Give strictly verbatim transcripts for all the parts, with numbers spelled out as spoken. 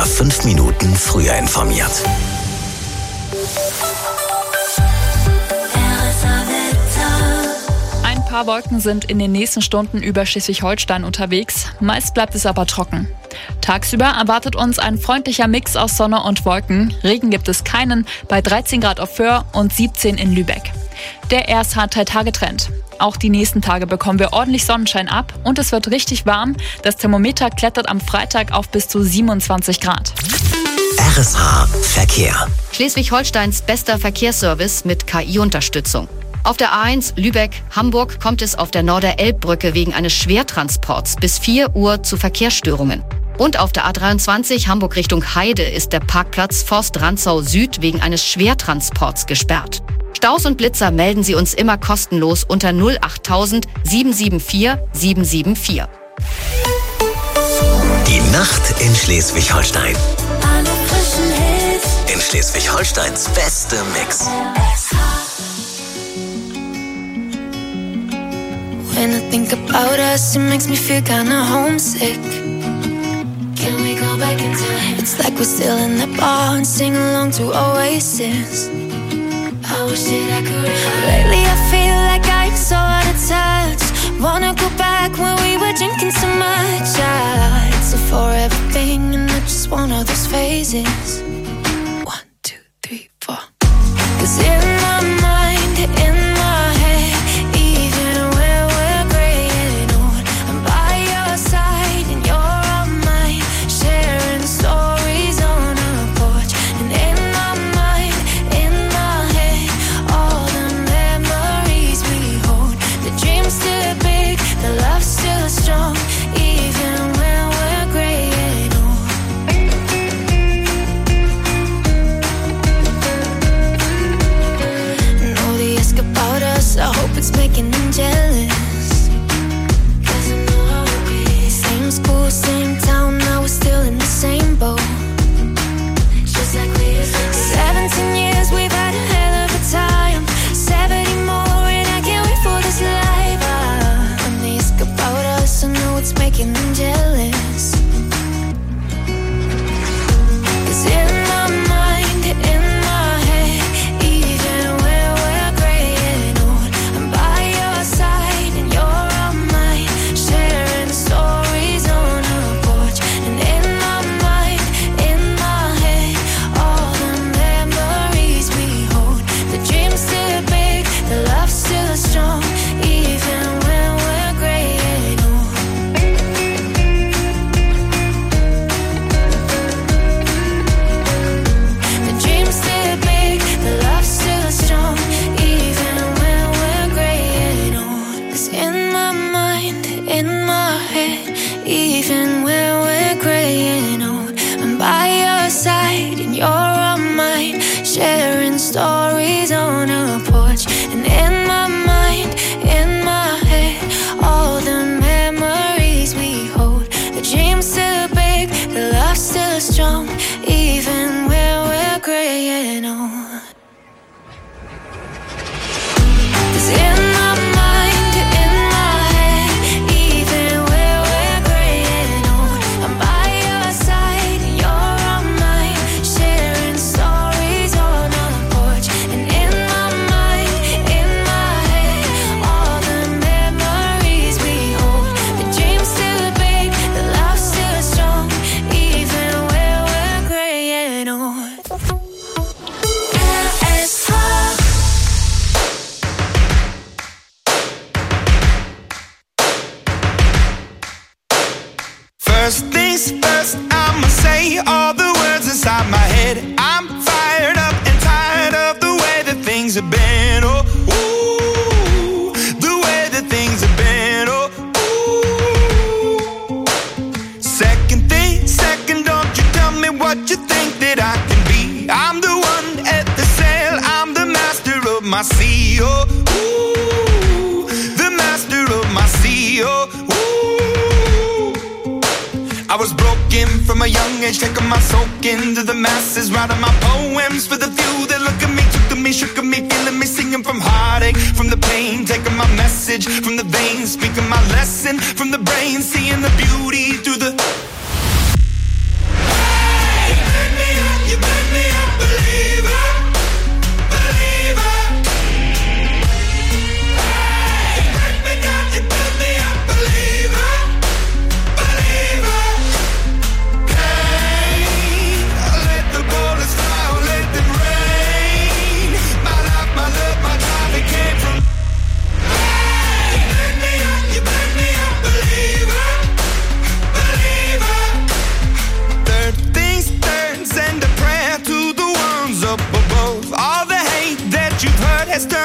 immer fünf Minuten früher informiert. Ein paar Wolken sind in den nächsten Stunden über Schleswig-Holstein unterwegs. Meist bleibt es aber trocken. Tagsüber erwartet uns ein freundlicher Mix aus Sonne und Wolken. Regen gibt es keinen, bei dreizehn Grad auf Föhr und siebzehn in Lübeck. Der R S H-Drei-Tage-Trend. Auch die nächsten Tage bekommen wir ordentlich Sonnenschein ab und es wird richtig warm. Das Thermometer klettert am Freitag auf bis zu siebenundzwanzig Grad. R S H Verkehr. Schleswig-Holsteins bester Verkehrsservice mit K I-Unterstützung. Auf der A eins Lübeck-Hamburg kommt es auf der Norder-Elb-Brücke wegen eines Schwertransports bis vier Uhr zu Verkehrsstörungen. Und auf der A dreiundzwanzig Hamburg Richtung Heide ist der Parkplatz Forst Rantzau Süd wegen eines Schwertransports gesperrt. Staus und Blitzer melden Sie uns immer kostenlos unter null acht tausend sieben sieben vier sieben sieben vier. Die Nacht in Schleswig-Holstein. In Schleswig-Holsteins beste Mix. When I think about us, it makes me feel kinda homesick. Can we go back in time? It's like we're still in the bar and sing along to Oasis. I wish that I could. Lately I feel like I'm so out of touch. Wanna go back when we were drinking so much. Yeah, it's a forever thing and I just want all those phases. One, two, three, four. 'Cause in my mind, in my head, even when we're graying old, I'm by your side and you're on mine, sharing stories on a porch. And in my mind, in my head, all the memories we hold. The dream's still big, the love's still strong, even when we're graying old. And all they ask about us, I hope it's making them jealous. 'Cause I know how it is. Same school, same town, now we're still in the same boat. Just like we used to be. Seventeen years, we've had a hell of a time. Seventy more, and I can't wait for this life. Ah, and they ask about us, I know it's making them jealous. 'Cause in my mind, in my head, even when we're graying old, I'm by your side and you're on mine, sharing stories on a porch. And in my mind, in my head, all the memories we hold. The dream's still big, the love's still strong, even when we're graying old. The dream's still big, the love's still strong, even when we're graying old. 'Cause in my mind, in my head, even when we're graying old, I'm by your side and you're on mine, sharing stories on a porch. And in my mind, in my head, all the memories we hold. The dream's still big, the love's still strong, even when we're graying old. 'Cause in my mind, in my head, even when we're graying old, I'm by your side and you're on mine, sharing stories on a porch. And in my mind, in my head, all the memories we hold. The dream's still big, the love's still strong, even when we're graying old. R S H. First things first, I'ma say all the words inside my head. I'm fired up and tired of the way that things have been. Oh, ooh, the way that things have been. Oh, ooh. Second thing, second, don't you tell me what you think that I can be. I'm the one at the sail, I'm the master of my sea. Oh, ooh, the master of my sea. Oh, ooh. I was broken from a young age, taking my soak into the masses, writing my poems for the few that look at me, took to me, shook at me, feeling me, singing from heartache, from the pain, taking my message from the veins, speaking my lesson from the brain, seeing the beauty through the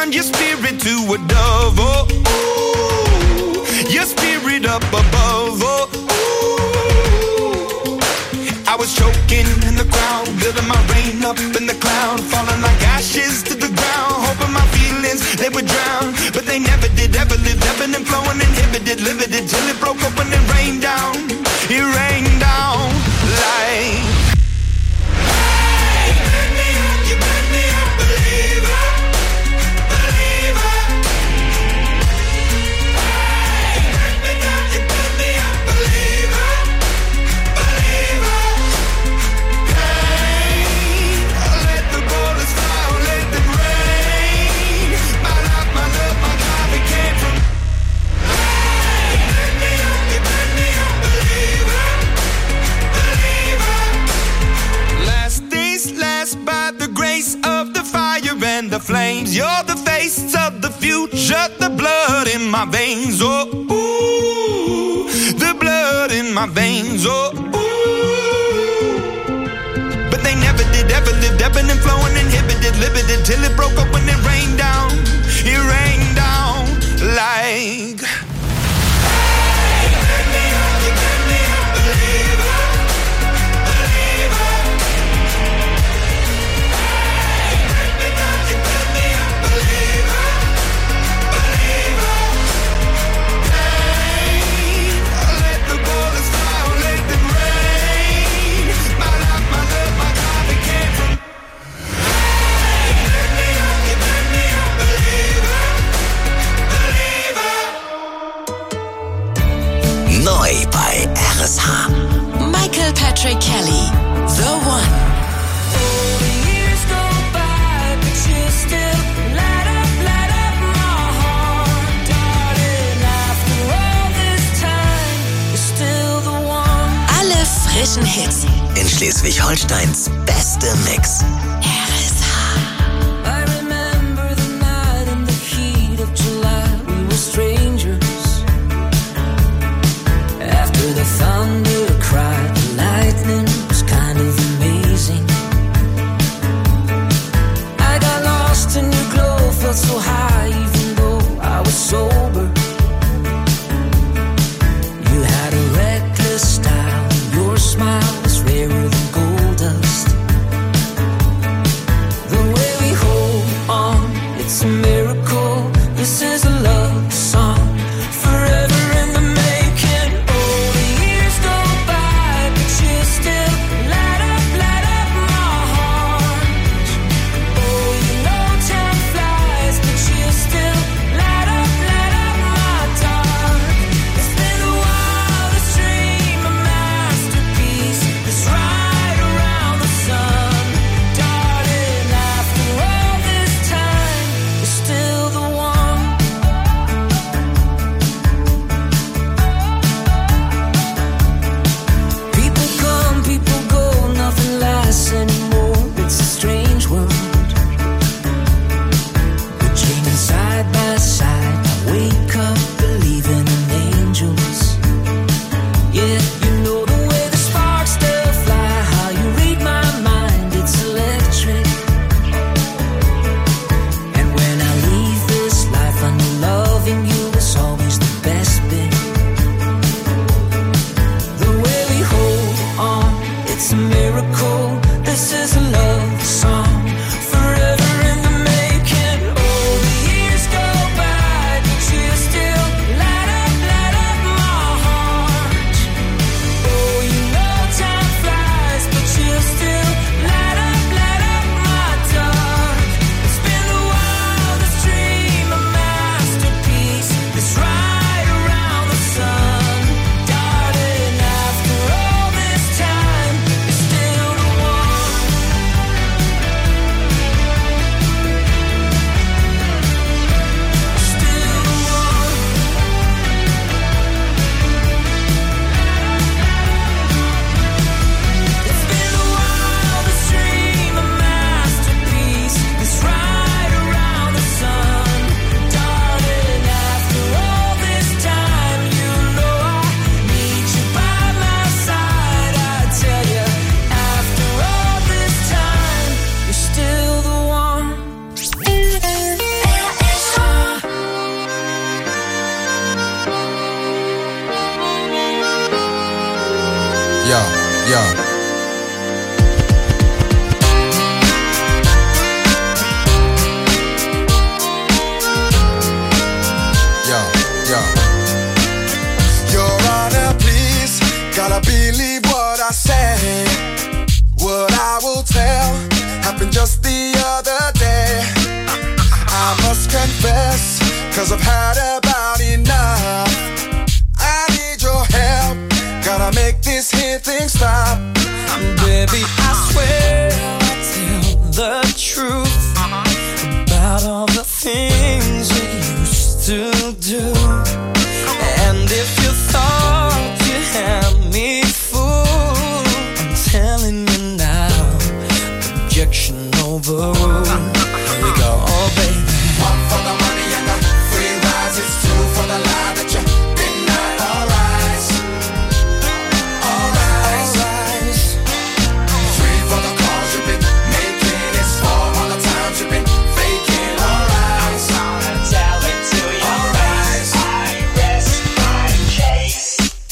turned your spirit to a dove. Oh, ooh, your spirit up above. Oh, ooh. I was choking in the crowd, building my rain up in the cloud, falling like ashes to the ground, hoping my feelings, they would drown. But they never did, ever lived, ebbing and flowing, inhibited, limited, till it broke open and rained down. It rained down like... Hey, you burn me up, you burn me up, believer, believer. Hey, you burn me down, you burn me up, believer, believer. Hey, let the bullets fly, let them rain. My life, my love, my God, it came from... Hey, you burn me up, you burn me up, believer, believer. Last days last by the grace of the fire and the flames. You're the face of the future, the blood in my veins. Oh, ooh, the blood in my veins. Oh, ooh. But they never did, ever lived, ebbing and flowing, inhibited, limited, till it broke up when it rained down. It rained down like... Hey, you burn me up, you burn me up, believer, believer. Hey, you burn me down, you burn me up, believer, believer. Hey, let the bullets fly, let them rain. My life, my love, my God, it came from... Hey, you burn me up, you burn me up, believer, believer. Neu bei R S H. Michael Patrick Kelly, The One. Alle frischen Hits. In Schleswig-Holsteins beste Mix. R S H. I remember the night in the heat of July. We were strangers. After the thunder cried, the lightning was kind of amazing. I got lost in your glow, felt so high even though I was sober. You had a reckless style, your smile was rarer than gold dust. Gotta believe what I say, what I will tell happened just the other day. I must confess, cause I've had about enough. I need your help, gotta make this here thing stop. Baby, I swear I'll tell the truth about all the things you used to do. And if you thought you had me fooled, I'm telling you now, objection overruled. Here we go, oh baby. One for the money and the free rise, it's two for the lie that you deny. All rise, all rise, three for the calls you've been making, it's four all the times you've been faking. All rise, I'm gonna tell it to you. All rise, I rest my case.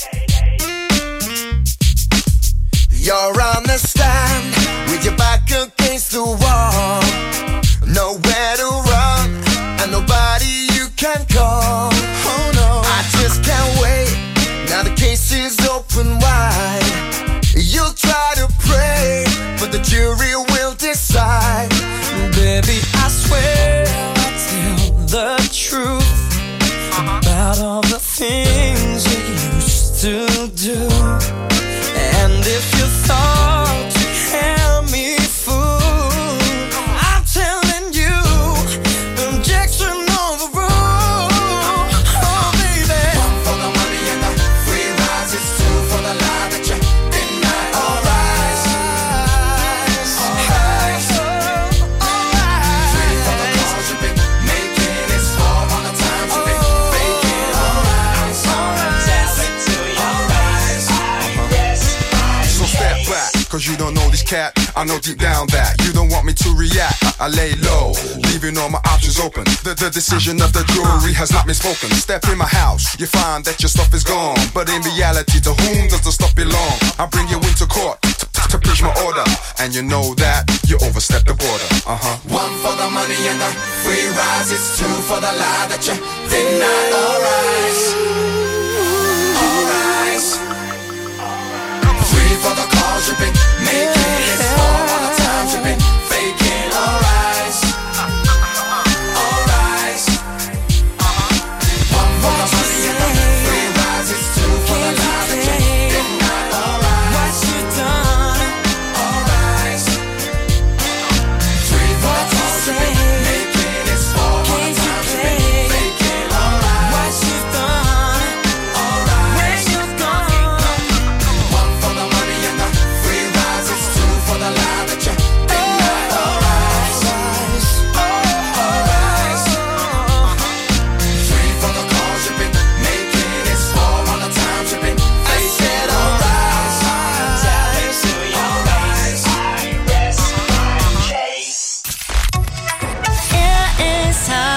You're on the stand with your back against the wall, nowhere to run and nobody you can call. Oh no, I just can't wait. Now the case is open wide. You'll try to pray, but the jury will decide. Baby, I swear I'll tell the truth about all the things you used to do. And if you thought you had me fooled, I'm telling you, objection overruled. Oh baby. One for the money and the free rise, it's two for the lie that you deny. All rise, all rise, three for the calls you've been making, it's four all the times you've been faking. All rise, I'm gonna tell it to you. All rise, I rest my case. So step back, cause you don't know this cat. I know deep down that you don't want me to react. I, I lay low, leaving all my options open. The, the decision of the jury has not been spoken. Step in my house, you find that your stuff is gone. But in reality, to whom does the stuff belong? I bring you into court to, to, to preach my order, and you know that you overstep the border. Uh-huh. One for the money and the free rise, it's two for the lie that you deny. All rise, all rise, three for the calls you've been making, it's four all the times you've been faking. All rise, all rise, one for the money and the free rise, it's two for the lie that you deny. All rise, What you done? all rise, three for the calls you've been making, it's four all the times you've been faking. All What rise, you done? all Where rise, you gone? one for the money and the free rise, it's two for the lie that you deny. All rise, all rise, three for the calls you've been making, it's four all the times you've been faking. All rise, tell it to you. All rise, I rest my case. R S H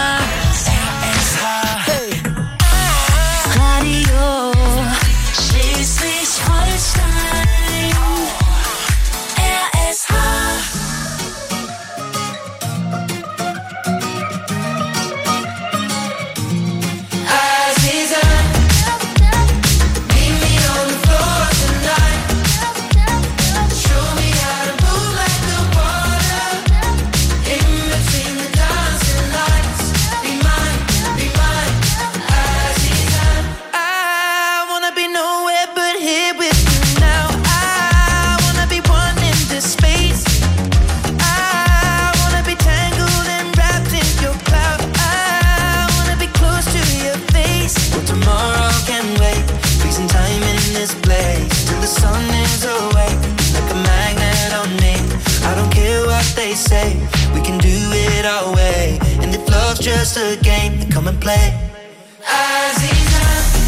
Radio Schleswig-Holstein. R S H. Aziza, meet me on the floor tonight. Show me how to move like the water in between the dancing lights. Be mine, be mine, Aziza. I wanna be nowhere but here with you now. I wanna be one in this space. I wanna be tangled and wrapped in your cloud. I wanna be close to your face. Well, tomorrow can wait. Freezing time in this place till the sun is away. Like a magnet on me. I don't care what they say. We can do it our way. And if love's just a game, then come and play. Aziza,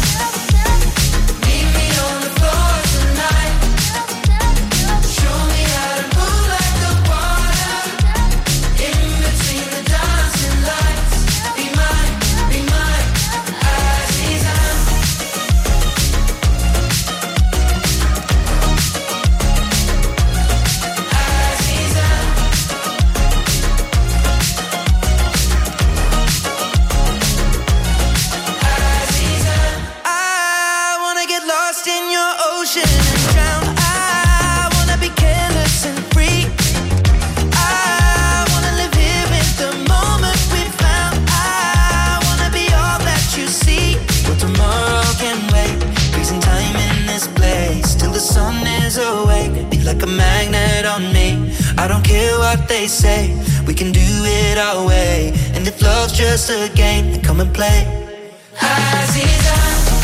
meet me on the floor tonight. Show me how to move like the water in between the dancing lights. Be mine, be mine, Aziza. Aziza. like a magnet on me. I don't care what they say, we can do it our way. And if love's just a game, then come and play. Aziza,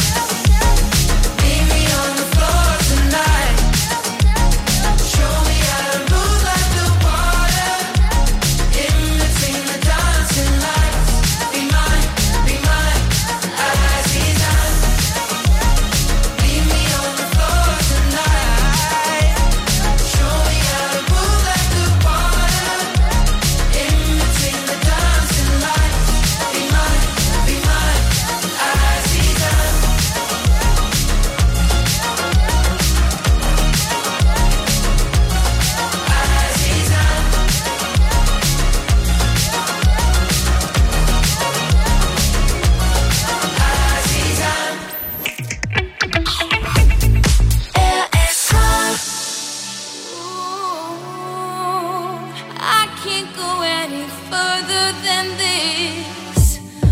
meet me on the floor tonight. Show me how to move like the water in between the dancing lights. Be mine, be mine, Aziza. Meet me on the floor tonight. Show me how to move like the water in between the dancing lights. Be mine, be mine, Aziza. Aziza. Aziza. R S H. I can't go any further than this.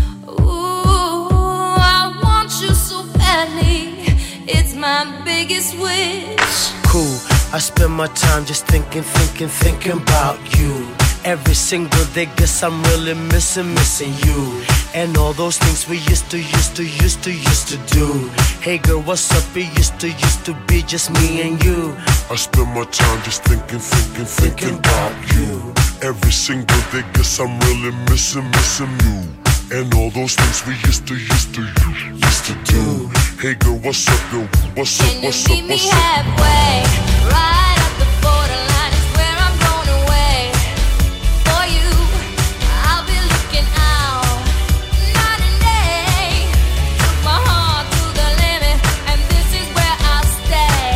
Ooh, I want you so badly. It's my biggest wish. Cool, I spend my time just thinking, thinking, thinking about you. Every single day, guess I'm really missing, missing you. And all those things we used to, used to, used to, used to do. Hey girl, what's up? It used to, used to be just me and you. I spend my time just thinking, thinking, thinking about you. Every single day, guess I'm really missing, missing you. And all those things we used to, used to, used to do. Hey girl, what's up, yo? What's up, Can you what's up, meet me what's up? halfway? Right at the borderline is where I'm going away. For you, I'll be looking out night and day. Took my heart to the limit, and this is where I'll stay.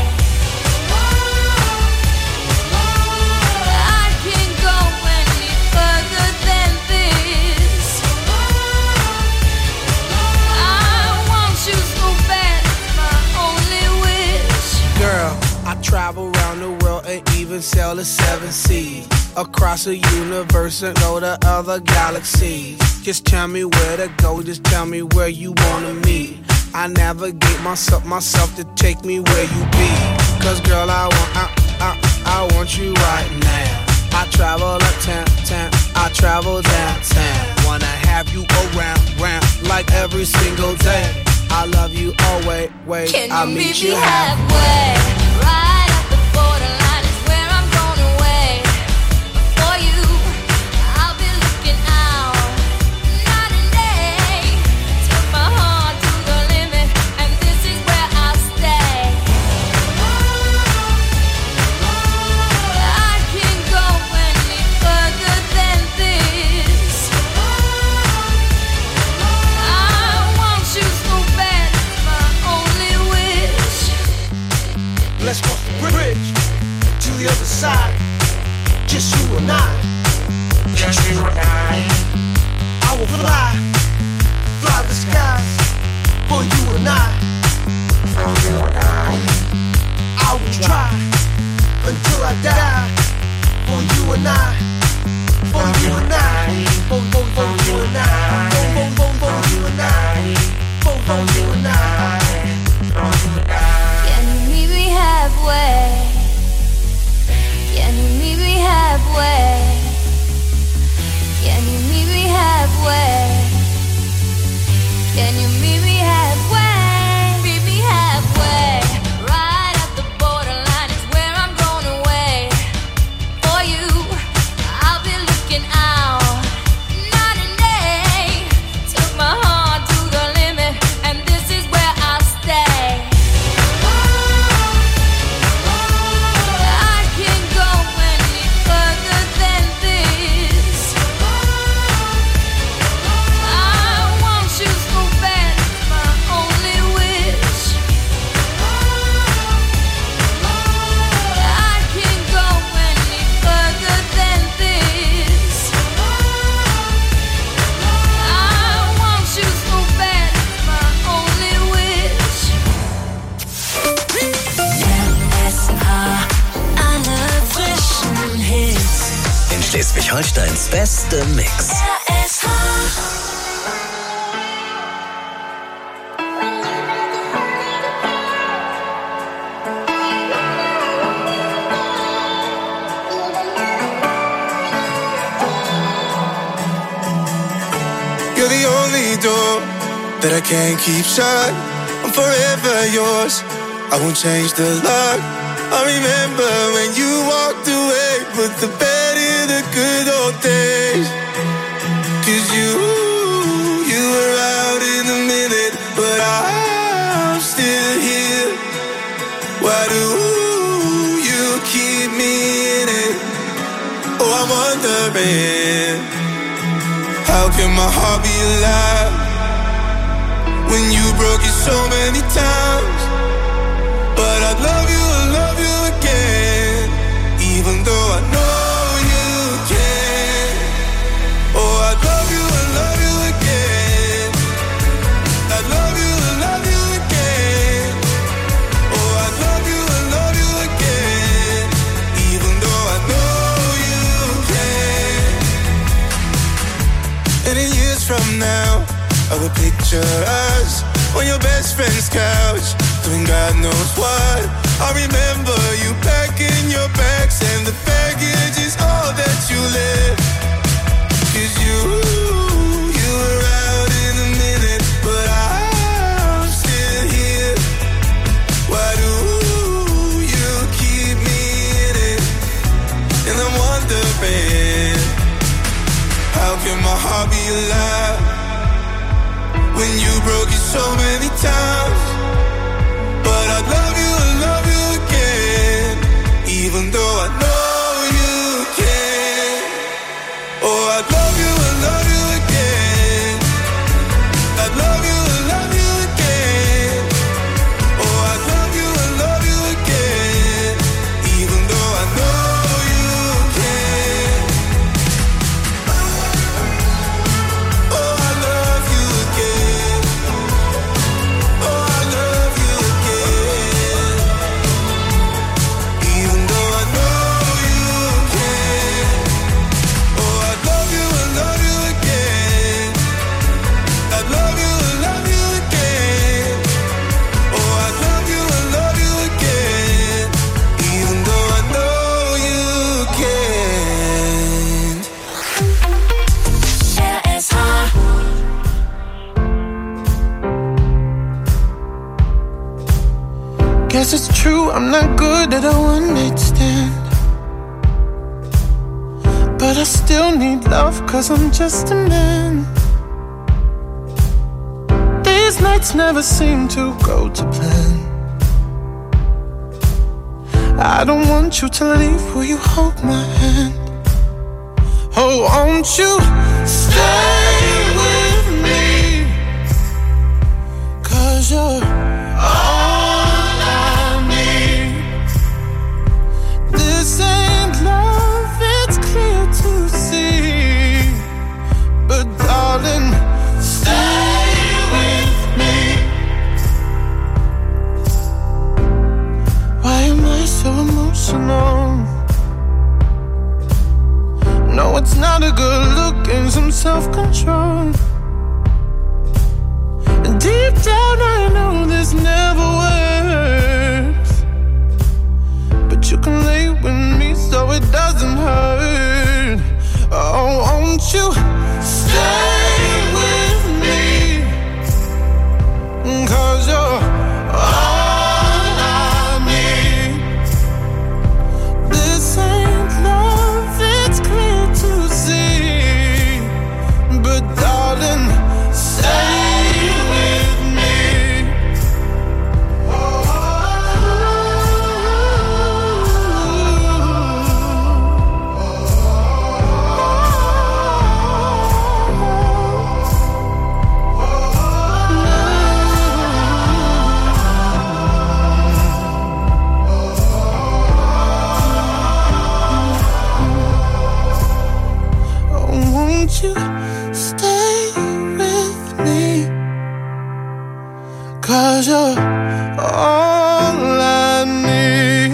I can't go any further than this. I want you so bad, it's my only wish. Girl, I travel around the world and even sail the seven seas. Across the universe and go to other galaxies. Just tell me where to go, just tell me where you wanna meet. I navigate myself, myself to take me where you be. Cause girl, I want, I, I, I want you right now. I travel uptown, town, I travel downtown. Wanna have you around, round, like every single day. I love you always, wait, Can you I'll meet meet me you halfway? Right at the borderline is where I'm going away. For you, I'll be looking out night and day. Took my heart to the limit, and this is where I'll stay. I can't go any further than this. I want you so bad, it's my only wish. Let's cross the bridge to the other side. Just you and I. Just you and I. I will fly, fly the skies for you and I. For you and I. I will try until I die for you and I. For you and I. For, for, for you and I. For, for, for, for you and I. For, for you and I. Can you meet me halfway? Can you meet me halfway? Can you meet me halfway? Can you meet me halfway? Meet me halfway. Right at the borderline is where I'm going away. For you, I'll be looking out night and day. Took my heart to the limit, and this is where I'll stay. I can't go any further than this. I want you so bad, it's my only wish. I can't go any further than this. I want you so bad, it's my only wish. Alle frischen Hits. In Schleswig-Holsteins beste Mix. R S H. any door that I can't keep shut. I'm forever yours, I won't change the lock. I remember when you walked away, put the bed in the good old days. Cause you, you were out in a minute, but I'm still here. Why do you keep me in it? Oh, I'm wondering, how can my heart be alive when you broke it so many times? But I love you, I love you again, even though I know you can. Oh, I love you, I love you again. I love you, I love you again. Oh, I love you, I love you again, even though I know you can. And in years from now, I will picture us on your best friend's couch, doing God knows what. I remember you packing your bags, and the baggage is all that you left. Cause you, you were out in a minute, but I'm still here. Why do you keep me in it? And I'm wondering, how can my heart be alive when you broke it so many times? But I love you, I love you again, even though I know you can. Oh, I love you, I love you again. I love you, I love you again. Oh, I love you, I love you again, even though I know you can. Oh, I love you again. Oh, I love you again, even though I know you can. Oh, I love you, I love you again. I love you, I love you again. Oh, I love you, I love you again, even though I know you can. R S H. Guess it's true, I'm not good at a one-night stand, but I still need love, cause I'm just a man. These nights never seem to go to plan. I don't want you to leave, will you hold my hand? Oh, won't you stay with me? Cause you're all I need. This ain't love, it's clear to see. But darling, stay with me. Why am I so emotional? No, it's not a good look, and some self-control. Deep down I know this never works, but you can lay with me so it doesn't hurt. Oh, won't you stay with me? Cause you're all I need. This ain't love, it's clear to see. But darling, stay with me. Oh, won't you stay with me? Cause you're all I need.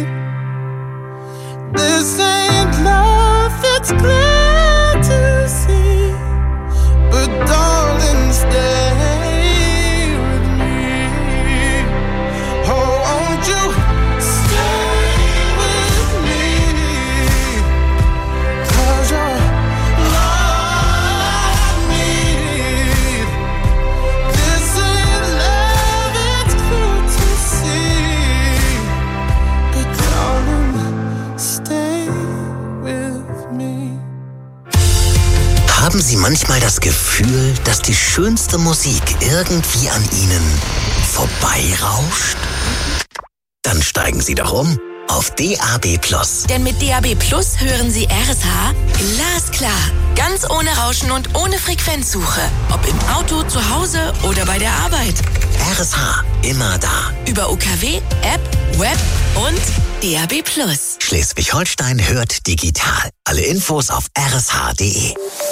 This ain't love, it's clear to see. But darling, stay with me. Oh, won't you stay with me? Cause you're all I need. Haben Sie manchmal das Gefühl, dass die schönste Musik irgendwie an Ihnen vorbeirauscht? Dann steigen Sie doch um auf D A B Plus. Denn mit D A B Plus hören Sie R S H glasklar. Ganz ohne Rauschen und ohne Frequenzsuche. Ob im Auto, zu Hause oder bei der Arbeit. R S H, immer da. Über U K W, App, Web und D A B Plus. Schleswig-Holstein hört digital. Alle Infos auf r s h punkt d e.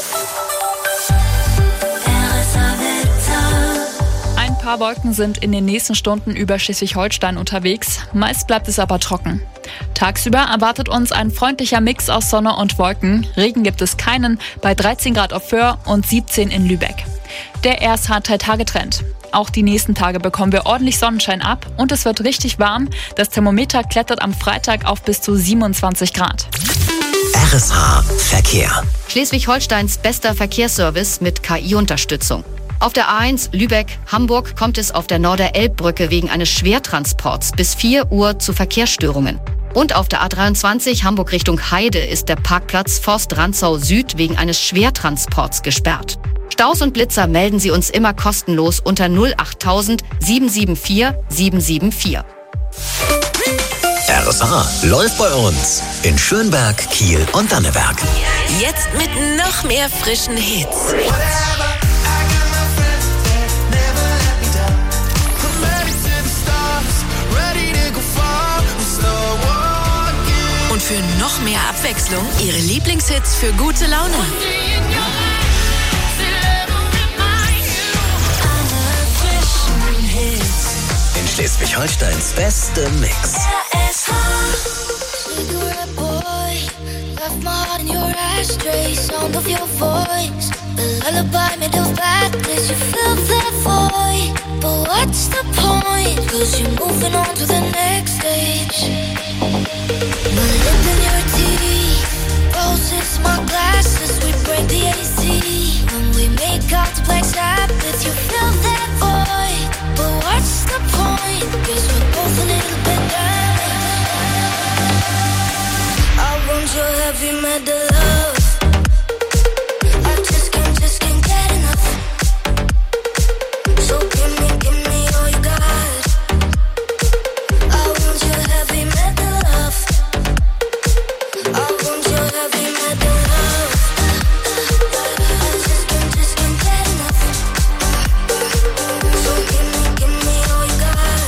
Ein paar Wolken sind in den nächsten Stunden über Schleswig-Holstein unterwegs. Meist bleibt es aber trocken. Tagsüber erwartet uns ein freundlicher Mix aus Sonne und Wolken. Regen gibt es keinen, bei dreizehn Grad auf Föhr und siebzehn in Lübeck. Der R S H-Drei-Tage-Trend. Auch die nächsten Tage bekommen wir ordentlich Sonnenschein ab und es wird richtig warm. Das Thermometer klettert am Freitag auf bis zu siebenundzwanzig Grad. R S H Verkehr. Schleswig-Holsteins bester Verkehrsservice mit K I-Unterstützung. Auf der A eins Lübeck-Hamburg kommt es auf der Norder-Elb-Brücke wegen eines Schwertransports bis vier Uhr zu Verkehrsstörungen. Und auf der A dreiundzwanzig Hamburg Richtung Heide ist der Parkplatz Forst Rantzau Süd wegen eines Schwertransports gesperrt. Staus und Blitzer melden Sie uns immer kostenlos unter null acht tausend sieben sieben vier sieben sieben vier. R S H läuft bei uns in Schönberg, Kiel und Danneberg. Jetzt mit noch mehr frischen Hits. Und für noch mehr Abwechslung Ihre Lieblingshits für gute Laune. In Schleswig-Holsteins beste Mix. Cigarette boy, left my heart in your ashtray. Sound of your voice, the lullaby made of badness. You fill that void, but what's the point? Cause you're moving on to the next stage. My lip in your teeth, roses, my glasses. We break the A C when we make out to Black Sabbath. You fill that void, but what's the point? Cause we're both a little bit damaged. I want your heavy metal love. I just can't, just can't get enough. So give me, give me all you got. I want your heavy metal love. I want your heavy metal love. I just can't, just can't get enough. So give me, give me all you got.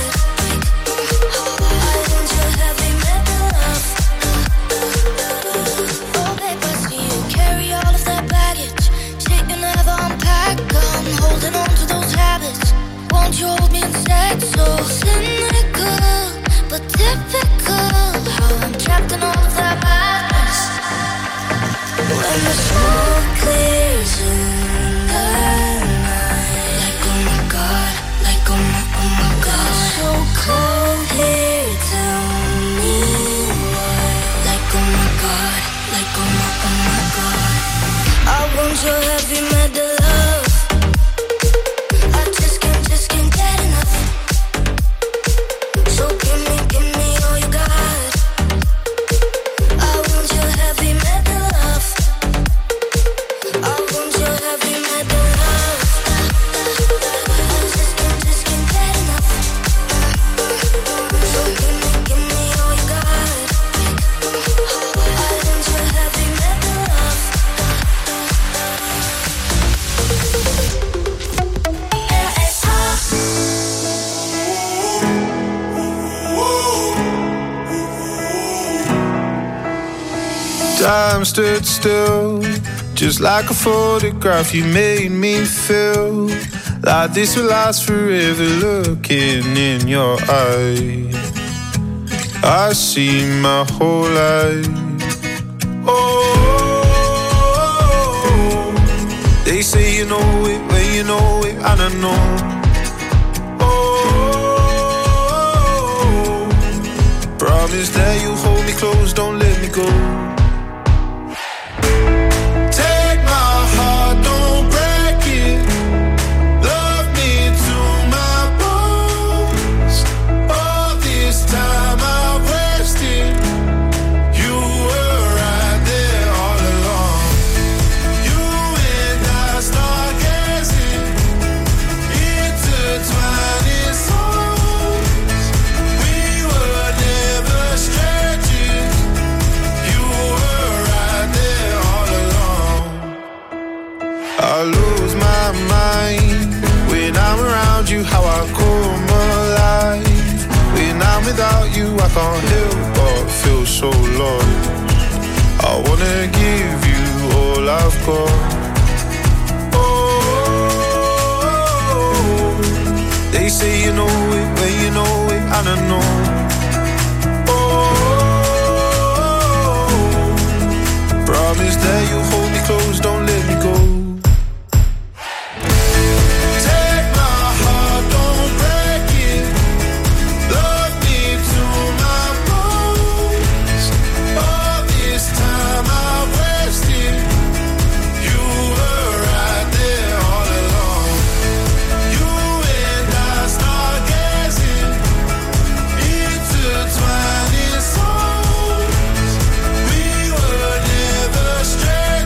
I want your heavy metal love. Oh babe, I see you carry all of that baggage. Shit you never unpack. I'm holding on to those habits. Won't you hold me instead? So cynical, but typical. How I'm trapped in all of that madness. When the smoke clears in the night, like oh my god, like oh my, oh my god. So cold here, tell me why. Like oh my god, like oh my, oh my god. I want your heavy metal love. I just can't, just can't get enough. So give me, give me all you got. I want your heavy metal love. I want your heavy metal love. I just can't, just can't get enough. So give me, give me all you got. I want your heavy metal love. R S H. Time stood still, just like a photograph. You made me feel like this will last forever. Looking in your eyes, I see my whole life. Oh, they say you know it when you know it, and I know. Oh, promise that you hold me close, don't let me go. Take my heart, don't break it. Love me to my bones. All this time I wasted. You were right there all along. You and time without you, I can't help but feel so lost. I wanna give you all I've got. Oh, they say you know it when you know it, and I know. Oh, promise that you'll hold me close, don't let me go. Straight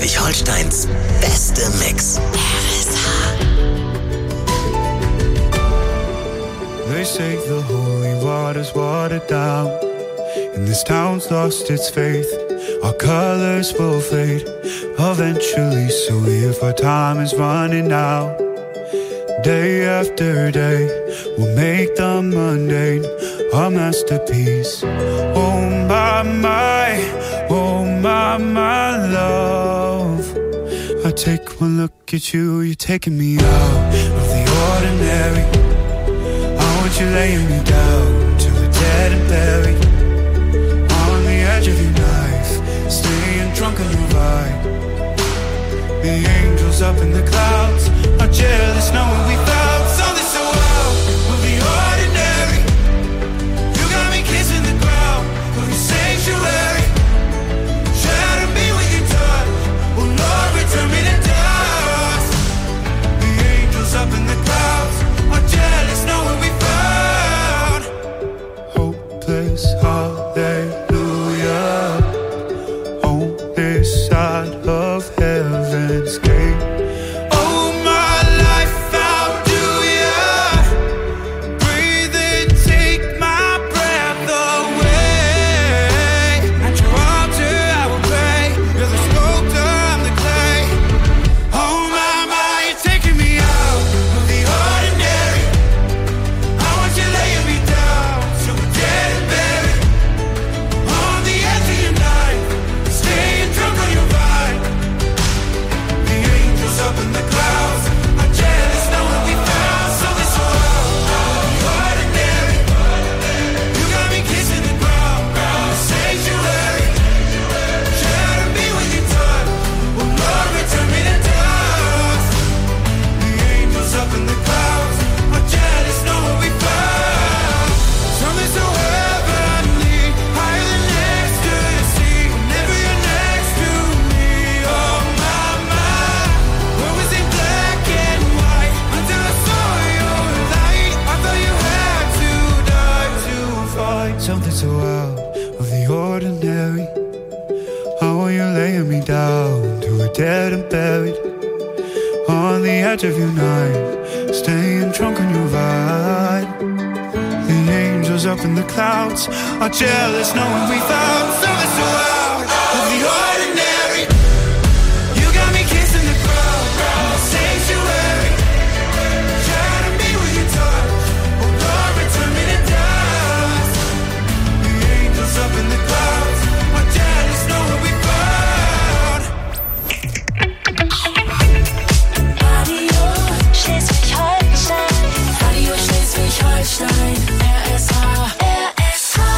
Schleswig-Holsteins beste Mix. R S H. They say the holy water's watered down, and this town's lost its faith. Our colors will fade eventually, so if our time is running out, day after day, we'll make the mundane our masterpiece. Oh my, my, oh my, my love. I take one look at you, you're taking me out of the ordinary. I want you laying me down till we're dead and buried, on the edge of your knife, staying drunk on your ride. The angels up in the clouds are jealous knowing we found something so wild of the ordinary. You got me kissing the ground of your sanctuary. Shadow me with your touch, oh Lord, return me to dust. The angels up in the clouds are jealous knowing we found hopeless hallelujah on this side of heaven's gate. Oh my life, how do ya breathe and take my breath away? At your altar I will pray. You're the sculptor, I'm the clay. Oh my, my, you're taking me out of the ordinary. I want you laying me down so we're dead and buried, on the edge of your knife, staying drunk on your vine. The angels up in the clouds are jealous knowing we found something so out of the ordinary. You got me kissing the ground, the sanctuary. Shadow me with your touch, oh Lord, return me to dust. The angels up in the clouds are jealous knowing we found something so heavenly, higher than next to the sea. Whenever you're next to me, oh my, my. What was in black and white until I saw your light? I thought you had to die to find something so out of the ordinary. How are you laying me down till we're dead and buried, on the edge of your night, staying drunk on your ride. The angels up in the clouds are jealous knowing we found something so out of the ordinary. You got me kissing the ground, the sanctuary. Shadow me with your touch, oh Lord, return me to dust. The angels up in the clouds are jealous knowing we found Radio Schleswig-Holstein, Radio Schleswig-Holstein, R S H, R S H.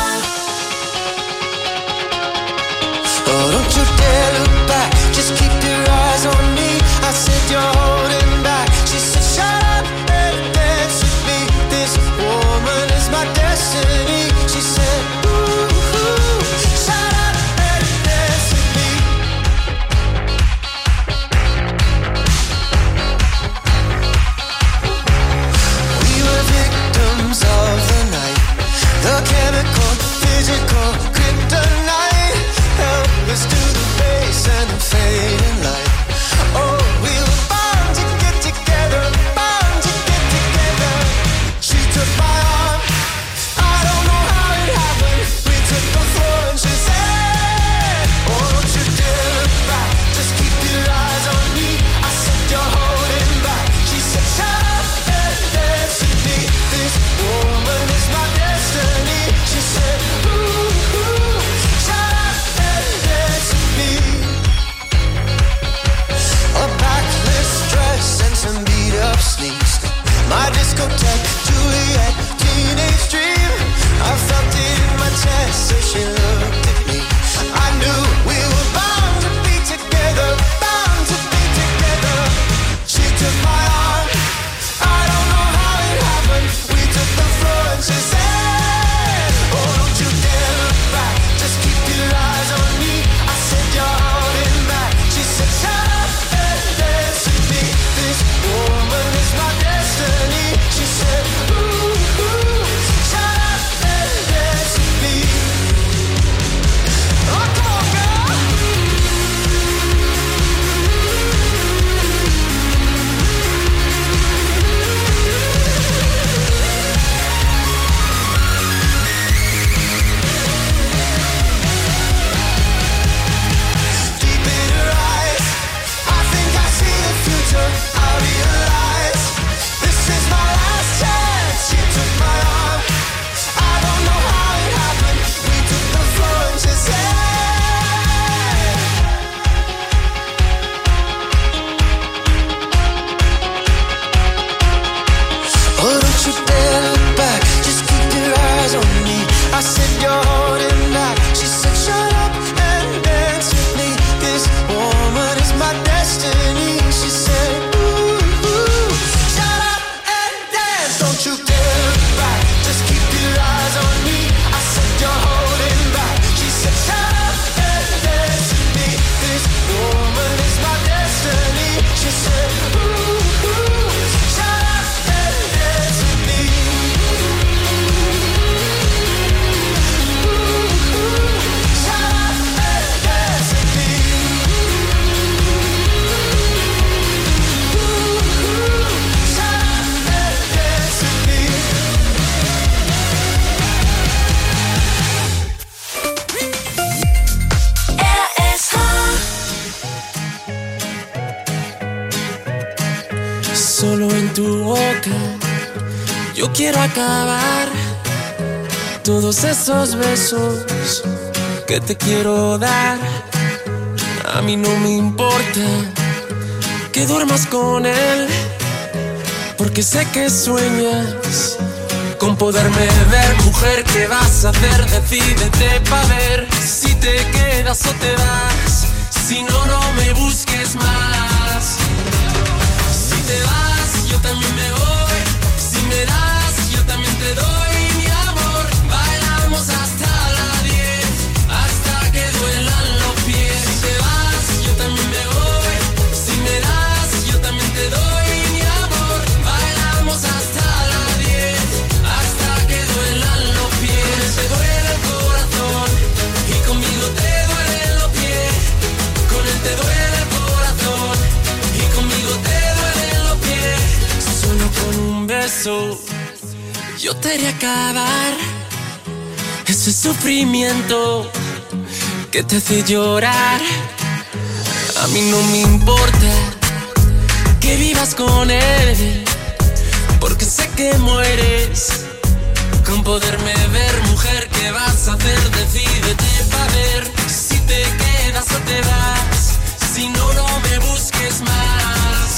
Oh, don't you dare look back, just keep your eyes on me. I said you're holding back. She said shut up and dance with me. This woman is my destiny. She said ooh, ooh, shut up and dance with me. We were victims of the night, the chemical, physical, kryptonite. Help us to the base and the fading light. Oh, we were bound to get together, bound to get together. She took my arm, I don't know importa. Yo quiero acabar todos esos besos que te quiero dar. A mí no me importa que duermas con él, porque sé que sueñas con poderme ver. Mujer, ¿qué vas a hacer? Decídete pa' ver si te quedas o te vas. Si no, no me busques más. Si te vas, yo también me voy. Si me das, yo también te doy mi amor. Bailamos hasta las diez, hasta que duelan los pies. Si te vas, yo también me voy. Si me das, yo también te doy mi amor. Bailamos hasta las diez, hasta que duelan los pies. Te duele el corazón y conmigo te duelen los pies. Con él te duele el corazón y conmigo te duelen los pies. Solo con un beso yo te haré acabar ese sufrimiento que te hace llorar. A mí no me importa que vivas con él, porque sé que mueres con poderme ver. Mujer, ¿qué vas a hacer? Decídete pa' ver si te quedas o te vas. Si no, no me busques más.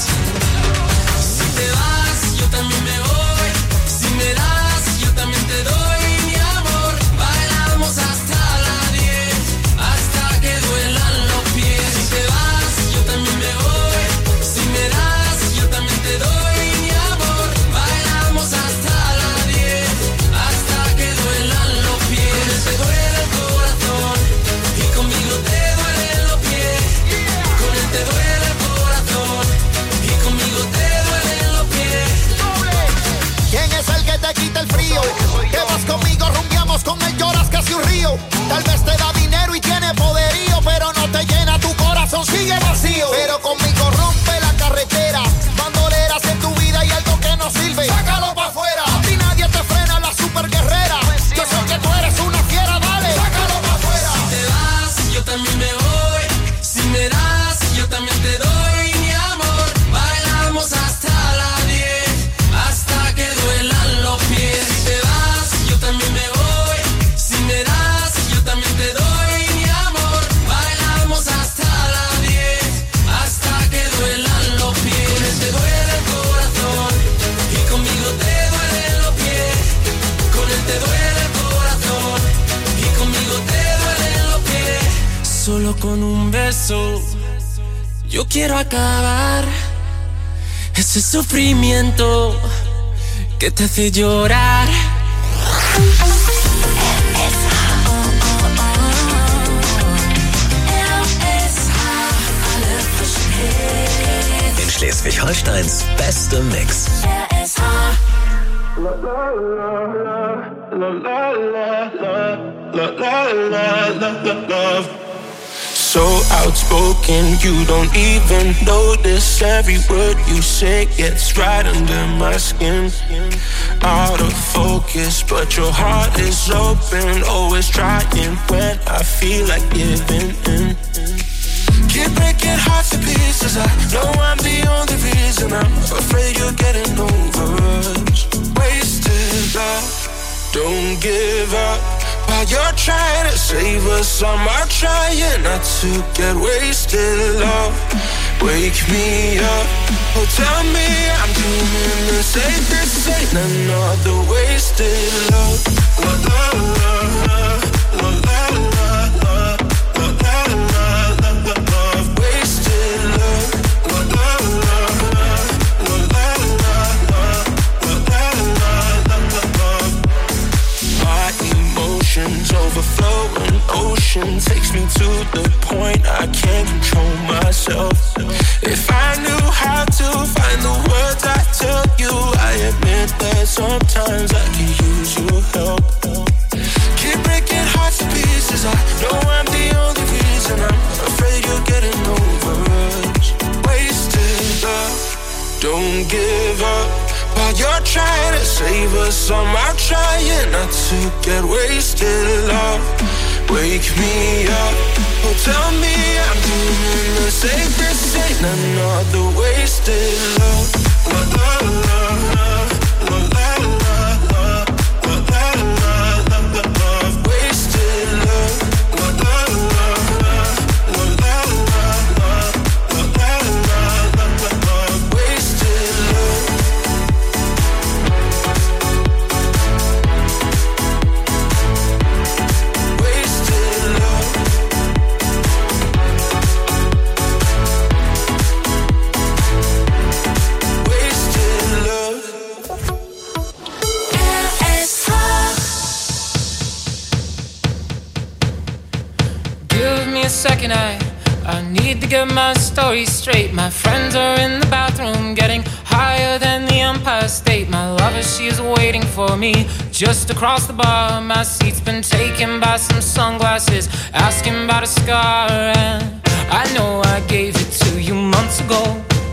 Si te vas, yo también me voy. Si me das, yo también te doy mi amor. Bailamos hasta las diez, hasta que duelan los pies. Si te vas, yo también me voy. Si me das, yo también te doy mi amor. Bailamos hasta las diez, hasta que duelan los pies. Te duele el corazón y conmigo te duelen los pies. Con él te duele el corazón y conmigo te duelen los pies. ¿Quién es el que te quita el frío? Que vas conmigo, rumbiamos con él, lloras casi un río. Tal vez te da dinero y tiene poderío, pero no te llena tu corazón, sigue vacío. Pero conmigo rompe la carretera, bandoleras en tu vida y algo que no sirve, sácalo pa' afuera. A ti nadie te frena, la super guerrera. Yo sé que tú eres una fiera, dale, sácalo pa' afuera. Si te vas, yo también me voy. Si me das, yo también te doy mi amor. Bailamos hasta las diez, hasta que duelan los pies. Si te vas, yo también me voy. Si me das, yo también te doy mi amor. Bailamos hasta las diez, hasta que duelan los pies. Te duele el corazón y conmigo te duelen los pies. Con él te duele el corazón y conmigo te duelen los pies. Solo con un beso yo quiero acabar ese sufrimiento que te hace llorar. In Schleswig-Holsteins beste Mix. So outspoken, you don't even notice. Every word you say gets right under my skin. Out of focus, but your heart is open. Always trying when I feel like giving in. Keep breaking hearts to pieces. I know I'm the only reason. I'm afraid you're getting over us. Wasted love, don't give up. While you're trying to save us, I'm out trying not to get wasted. Love, wake me up. Oh, tell me I'm doing the same. This ain't another wasted love. La la la la la la la la la la la la love, wasted love. La la la la la la la la la la love. My emotions overflowing, ocean takes me to the point I can't control myself. If I knew how to find the words I tell you, I admit that sometimes I can use your help. Keep breaking hearts to pieces. I know I'm the only reason. I'm afraid you're getting over us. Wasted love, don't give up. While you're trying to save us, I'm out trying not to get wasted. Love, wake me up. Oh, tell me I'm doing the same. This ain't another wasted love. La la la la. second, I, I need to get my story straight. My friends are in the bathroom getting higher than the Empire State. My lover, she is waiting for me just across the bar. My seat's been taken by some sunglasses, asking about a scar. And I know I gave it to you months ago.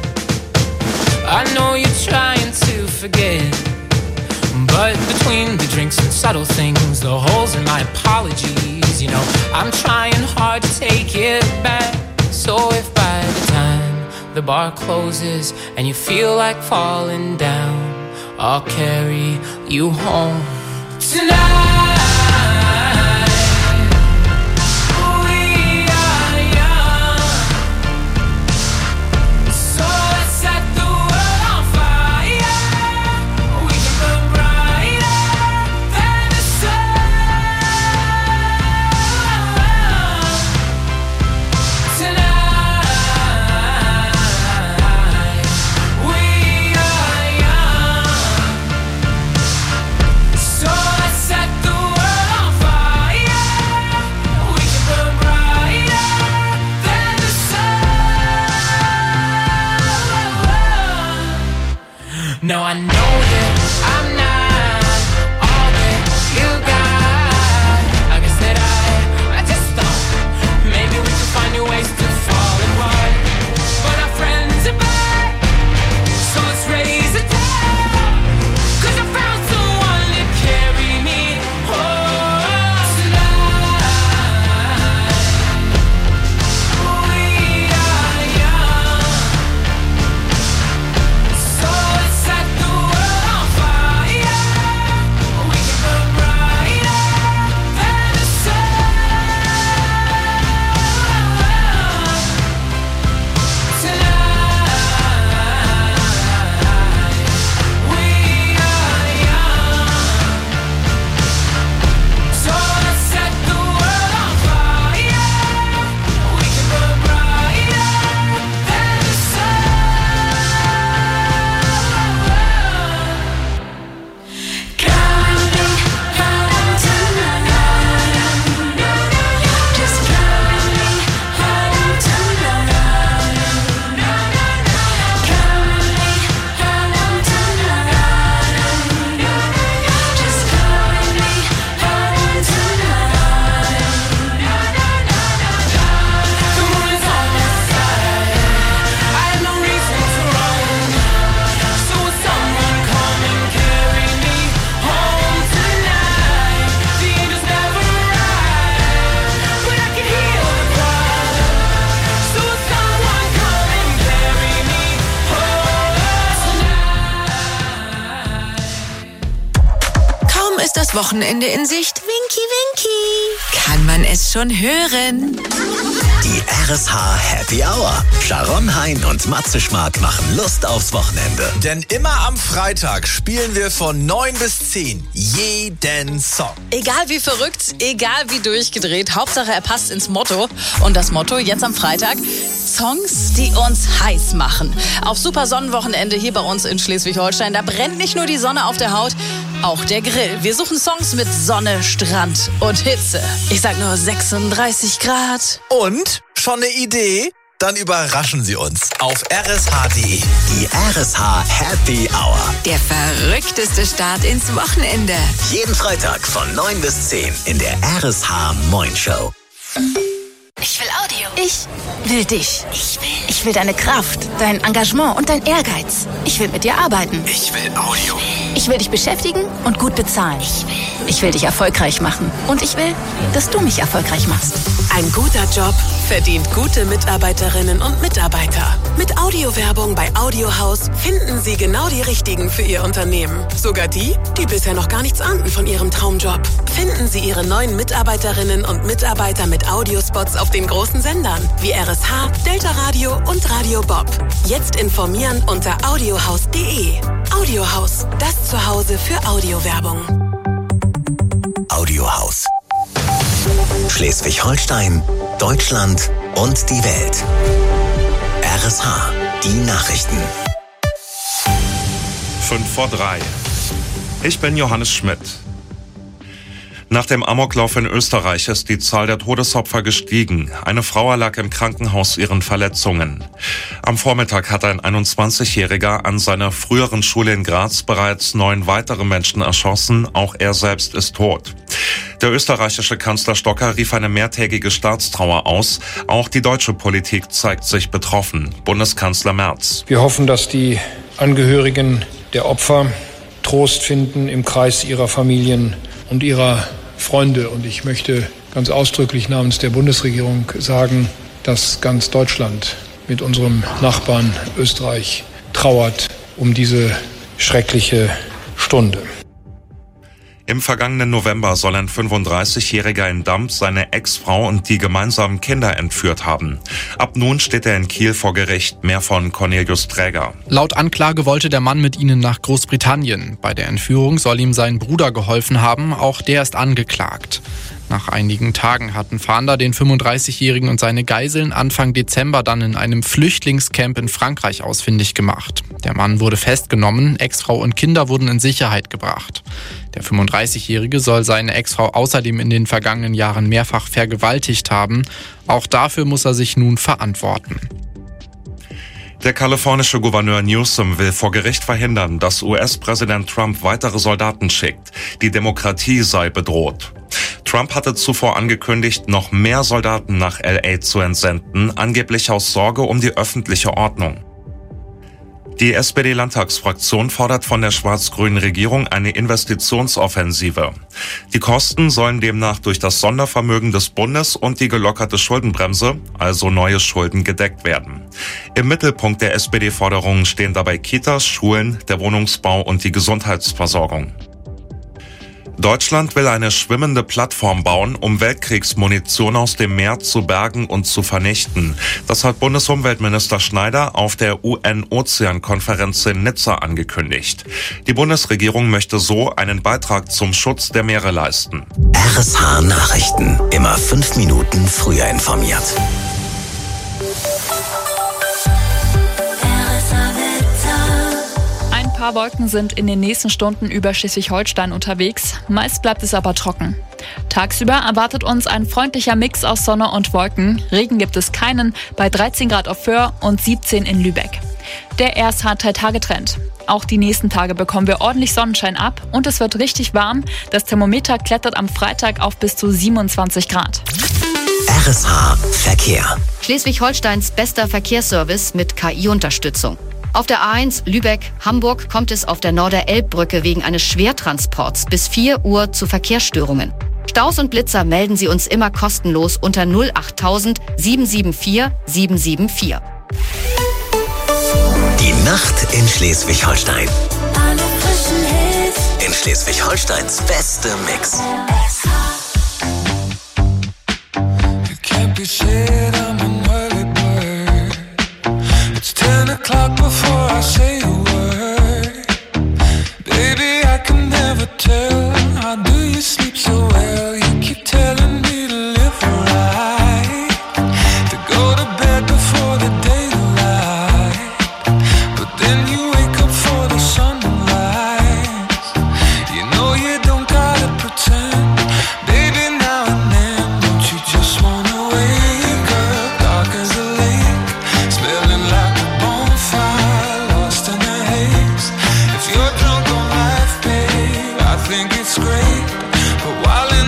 I know you're trying to forget, but between the drinks and subtle things, the holes in my apologies, you know, I'm trying hard to take it back. So if by the time the bar closes and you feel like falling down, I'll carry you home tonight. No, I know that I'm not all that you got. I guess that I, I just thought maybe we could find new ways to fall apart. But our friends are back, so let's raise a toast. 'Cause I found someone to carry me home tonight. We are young, so let's set the world on fire. We can burn brighter than the sun tonight. We are young, so let's set the world on fire. We can burn brighter than the sun. Coming home tonight. Just coming home tonight. Coming home tonight. Just coming home tonight. The moon is on my side. I have no reason to run. So will someone come and carry me home tonight? The angels never arrive, but I can hear the cry. So will someone come and carry me home tonight? Kaum ist das Wochenende in Sicht. Winky, winky. Kann man es schon hören? Die R S H Happy Hour. Sharon Hein und Matze Schmark machen Lust aufs Wochenende. Denn immer am Freitag spielen wir von neun bis zehn jeden Song. Egal wie verrückt, egal wie durchgedreht, Hauptsache er passt ins Motto. Und das Motto jetzt am Freitag: Songs, die uns heiß machen. Auf Super Sonnenwochenende hier bei uns in Schleswig-Holstein, da brennt nicht nur die Sonne auf der Haut, auch der Grill. Wir suchen Songs mit Sonne, Strand und Hitze. Ich sag nur sechsunddreißig Grad. Und schon eine Idee? Dann überraschen Sie uns auf r s h punkt d e. Die R S H Happy Hour. Der verrückteste Start ins Wochenende. Jeden Freitag von neun bis zehn in der R S H Moin Show. Ich will Audio. Ich will dich. Ich will. Ich will deine Kraft, dein Engagement und dein Ehrgeiz. Ich will mit dir arbeiten. Ich will Audio. Ich will dich beschäftigen und gut bezahlen. Ich will. Ich will dich erfolgreich machen. Und ich will, dass du mich erfolgreich machst. Ein guter Job verdient gute Mitarbeiterinnen und Mitarbeiter. Mit Audiowerbung bei Audiohaus finden Sie genau die Richtigen für Ihr Unternehmen. Sogar die, die bisher noch gar nichts ahnten von Ihrem Traumjob. Finden Sie Ihre neuen Mitarbeiterinnen und Mitarbeiter mit Audiospots auf den großen Sendern wie R S H, Delta Radio und Radio Bob. Jetzt informieren unter audiohaus punkt de. Audiohaus, das Zuhause für Audiowerbung. Audiohaus. Schleswig-Holstein, Deutschland und die Welt. R S H, die Nachrichten. Fünf vor drei. Ich bin Johannes Schmidt. Nach dem Amoklauf in Österreich ist die Zahl der Todesopfer gestiegen. Eine Frau erlag im Krankenhaus ihren Verletzungen. Am Vormittag hat ein einundzwanzigjähriger an seiner früheren Schule in Graz bereits neun weitere Menschen erschossen. Auch er selbst ist tot. Der österreichische Kanzler Stocker rief eine mehrtägige Staatstrauer aus. Auch die deutsche Politik zeigt sich betroffen. Bundeskanzler Merz. Wir hoffen, dass die Angehörigen der Opfer Trost finden im Kreis ihrer Familien und ihrer Freunde. Und ich möchte ganz ausdrücklich namens der Bundesregierung sagen, dass ganz Deutschland mit unserem Nachbarn Österreich trauert um diese schreckliche Stunde. Im vergangenen November soll ein fünfunddreißigjähriger in Damp seine Ex-Frau und die gemeinsamen Kinder entführt haben. Ab nun steht er in Kiel vor Gericht. Mehr von Cornelius Träger. Laut Anklage wollte der Mann mit ihnen nach Großbritannien. Bei der Entführung soll ihm sein Bruder geholfen haben. Auch der ist angeklagt. Nach einigen Tagen hatten Fahnder den fünfunddreißigjährigen und seine Geiseln Anfang Dezember dann in einem Flüchtlingscamp in Frankreich ausfindig gemacht. Der Mann wurde festgenommen, Ex-Frau und Kinder wurden in Sicherheit gebracht. Der fünfunddreißigjährige soll seine Ex-Frau außerdem in den vergangenen Jahren mehrfach vergewaltigt haben. Auch dafür muss er sich nun verantworten. Der kalifornische Gouverneur Newsom will vor Gericht verhindern, dass U S-Präsident Trump weitere Soldaten schickt. Die Demokratie sei bedroht. Trump hatte zuvor angekündigt, noch mehr Soldaten nach L A zu entsenden, angeblich aus Sorge um die öffentliche Ordnung. Die S P D-Landtagsfraktion fordert von der schwarz-grünen Regierung eine Investitionsoffensive. Die Kosten sollen demnach durch das Sondervermögen des Bundes und die gelockerte Schuldenbremse, also neue Schulden, gedeckt werden. Im Mittelpunkt der S P D-Forderungen stehen dabei Kitas, Schulen, der Wohnungsbau und die Gesundheitsversorgung. Deutschland will eine schwimmende Plattform bauen, um Weltkriegsmunition aus dem Meer zu bergen und zu vernichten. Das hat Bundesumweltminister Schneider auf der U N-Ozean-Konferenz in Nizza angekündigt. Die Bundesregierung möchte so einen Beitrag zum Schutz der Meere leisten. R S H-Nachrichten. Immer fünf Minuten früher informiert. Ein paar Wolken sind in den nächsten Stunden über Schleswig-Holstein unterwegs. Meist bleibt es aber trocken. Tagsüber erwartet uns ein freundlicher Mix aus Sonne und Wolken. Regen gibt es keinen, bei dreizehn Grad auf Föhr und siebzehn in Lübeck. Der R S H-Drei-Tage-Trend. Auch die nächsten Tage bekommen wir ordentlich Sonnenschein ab und es wird richtig warm. Das Thermometer klettert am Freitag auf bis zu siebenundzwanzig Grad. R S H Verkehr. Schleswig-Holsteins bester Verkehrsservice mit K I-Unterstützung. Auf der A eins Lübeck-Hamburg kommt es auf der Norder-Elb-Brücke wegen eines Schwertransports bis vier Uhr zu Verkehrsstörungen. Staus und Blitzer melden Sie uns immer kostenlos unter null achttausend sieben sieben vier sieben sieben vier. Die Nacht in Schleswig-Holstein. Alle frischen Hits. In Schleswig-Holsteins beste Mix. Can't be said I'm an early bird. It's ten o'clock before I say a word. Baby, I can never tell. How do you sleep so well? You keep telling me to live right, to go to bed before the daylight. But then you wake up for the sunrise. You know you don't gotta pretend. Baby, now and then, don't you just wanna wake up dark as a lake, smelling like a bonfire, lost in the haze. If you're drunk on life, babe, I think it's great. But while in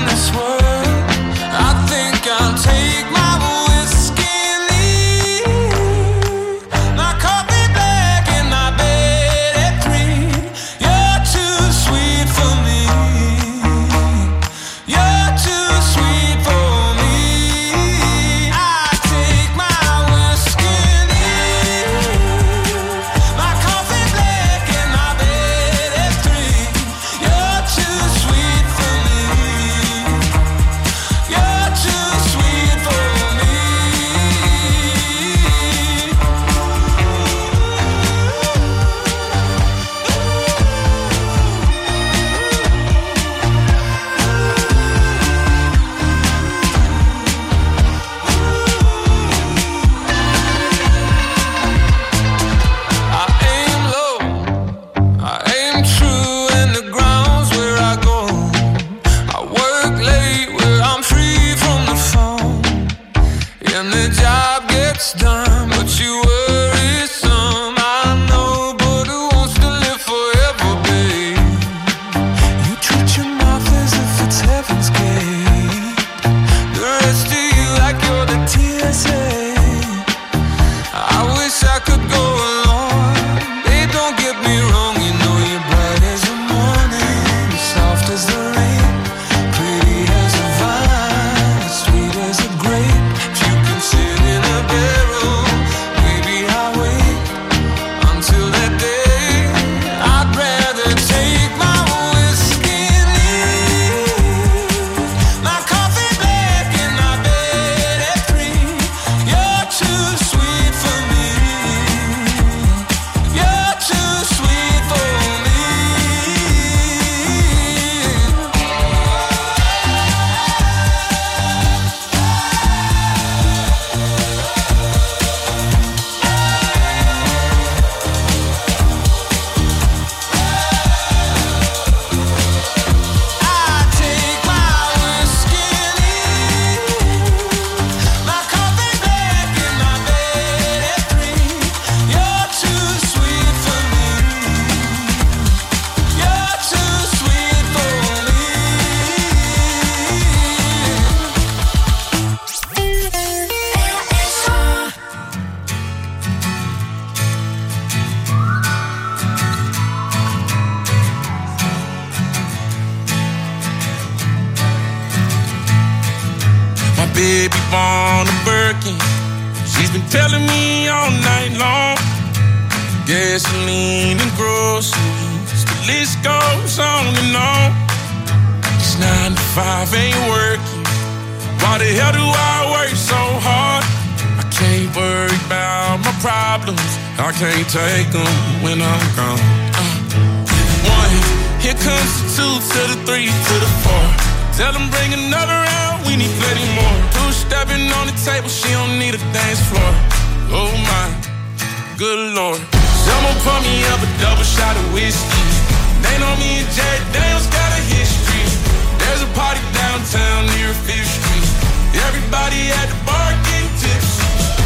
baby born a Birkin. She's been telling me all night long. Gasoline and groceries, the list goes on and on. It's nine to five, ain't working. Why the hell do I work so hard? I can't worry about my problems. I can't take them when I'm gone. Uh, one, here comes the two to the three to the four. Tell them bring another round, we need plenty more. Two stepping on the table, she don't need a dance floor. Oh my, good Lord. Someone pour me up a double shot of whiskey. They know me and Jack Daniels got a history. There's a party downtown near Fifth Street. Everybody at the bar getting tipsy.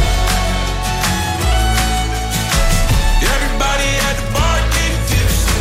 Everybody at the bar getting tipsy.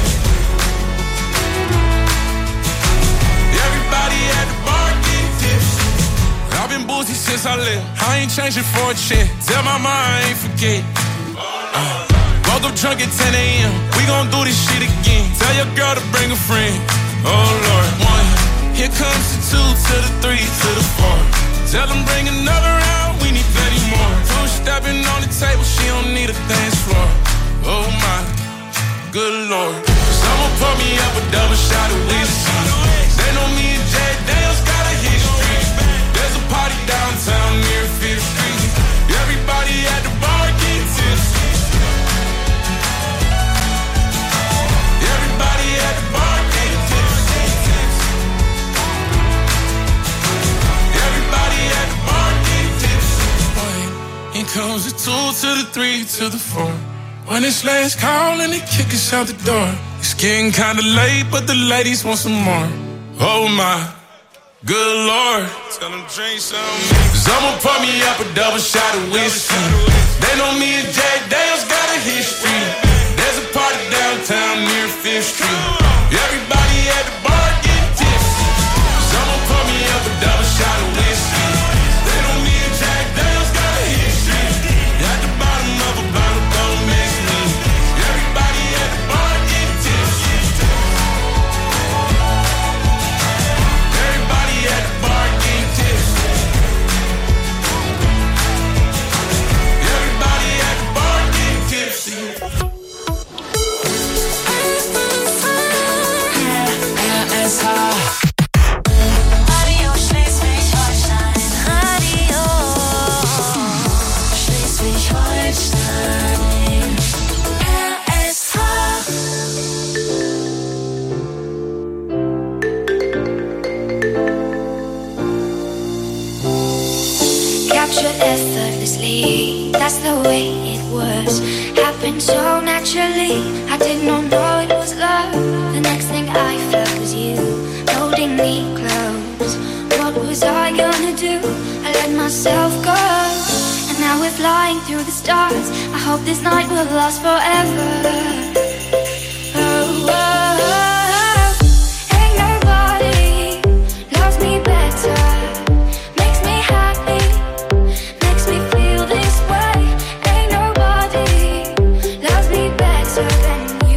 Everybody at the bar getting tipsy. I've been boozy since I left. I ain't changing for a check. Tell my mom I ain't forget. Uh. Woke up drunk at ten a.m. We gon' do this shit again. Tell your girl to bring a friend. Oh Lord. One, here comes the two to the three to the four. Tell them bring another round, we need plenty more. Two stepping on the table, she don't need a dance floor. Oh my, good Lord. Someone pour me up a double shot of whiskey. They know me and Jack Daniels got a history. There's a party downtown near Fifth Street. Everybody at the bar getting tipsy. Everybody at the bar getting tipsy. Everybody at the bar getting tipsy. Here comes the two to the three to the four. When it's last call and they kick us out the door. It's getting kinda late, but the ladies want some more. Oh my, good Lord. Tell them drink some. Someone pour me up a double shot of whiskey. They know me and Jack Daniels got a history. There's a party downtown near Fifth Street. Everybody at the bar getting tipsy. Someone pour me up a double shot of whiskey. They know me and Jack Daniels got a history. At the bottom of a bottle, don't mix me. Everybody at the bar getting tipsy. Everybody at the bar getting tipsy. Everybody at the bar getting tipsy. Radio Schleswig-Holstein. Radio Schleswig-Holstein. R S H. Captured effortlessly, that's the way it was. Happened so naturally, I did not know it was love. The next thing I felt was you, holding me close. What was I gonna do? I let myself go. And now we're flying through the stars. I hope this night will last forever. Oh, oh, oh. Ain't nobody loves me better. Makes me happy, makes me feel this way. Ain't nobody loves me better than you.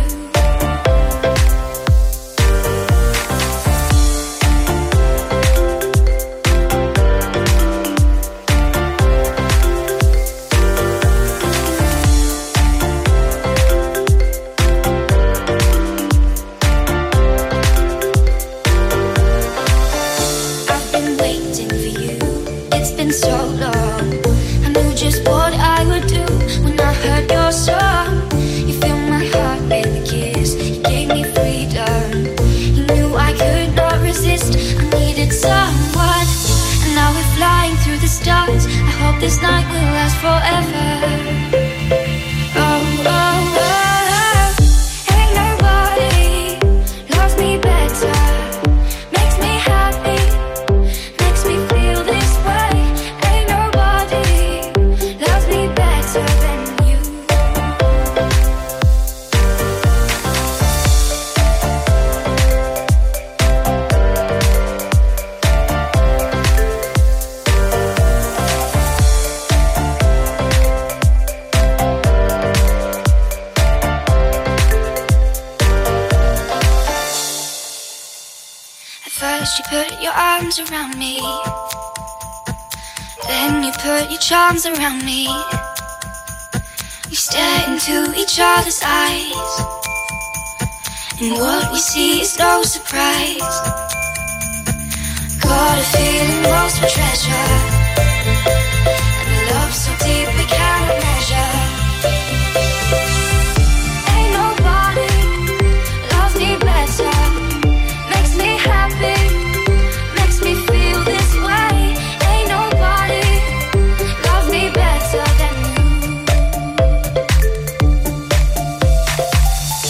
I've been waiting for you, it's been so long. I knew just what I would do when I heard your song. You filled my heart with a kiss, you gave me freedom. You knew I could not resist, I needed someone. And now we're flying through the stars. I hope this night will last forever. Oh, oh, oh. Ain't nobody loves me better. Makes me happy, makes me feel this way. Ain't nobody loves me better than you. At first you put your arms around me. Then you put your charms around me. We stare into each other's eyes, and what we see is no surprise. Got a feeling lost for treasure.